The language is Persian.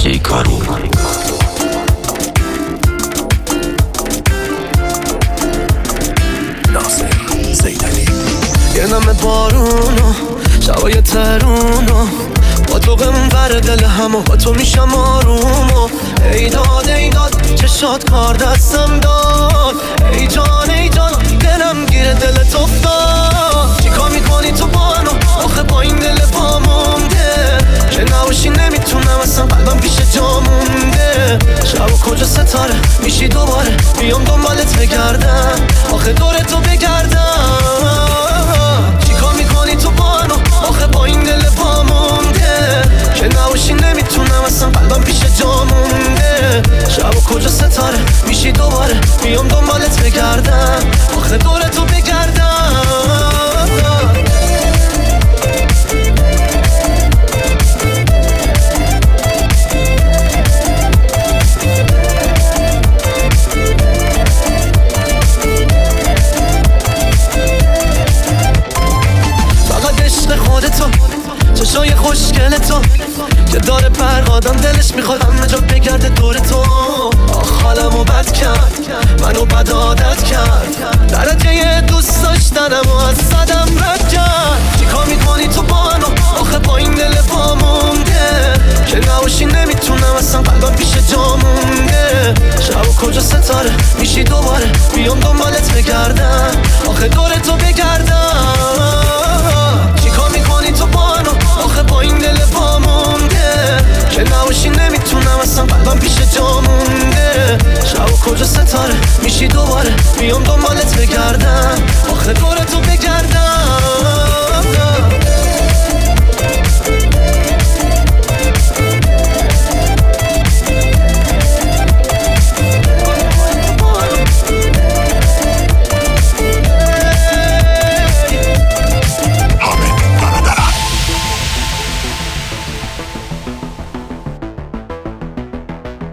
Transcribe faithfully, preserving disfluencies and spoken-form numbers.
دیجی کارو. ناصر زیدانی. یه نم بارونو شبای ترونو با تو غم بر دل همو با تو میشم آرومو. ای داد ای داد چشات کار دستم داد. ای جان ای جان دلم گیره دلت افتاد. چیکار میکنی تو با منو آخه با این دل پا مونده که نباشی نمیتونم اصلا قلبم پیش جا مونده. شب و کجا ستاره میشی دوباره بیام دنبالت بگردم آخه دور تو بگردم. چیکار میکنی تو با منو آخه با این دل پا مونده که نباشی نمیتونم اصلا قلبم پیش جا مونده. شب و کجا ستاره میشی دوباره بیام دنبالت بگردم آخه دور تو بگردم. خودتو چشای خوشگل تو که داره برق آدم دلش میخواد همه جا بگرده دور تو. آخ حالمو بد کرد منو بد عادت کرد درجه دوست داشتنم و از صدم رد کرد. چیکار میکنی تو با منو آخه با این دل پا مونده که نباشی نمیتونم اصلا قلبم پیش جا مونده. شب و کجا ستاره میشی دوباره بیام دنبالت بگردم آخه دور تو بگردم. چیکار میکنی تو با منو آخه با این دل پا مونده که نباشی نمیتونم اصلا قلبم پیش جا مونده. شب و کجا ستاره میشی دوباره بیام دنبالت بگردم آخه دور تو بگردم.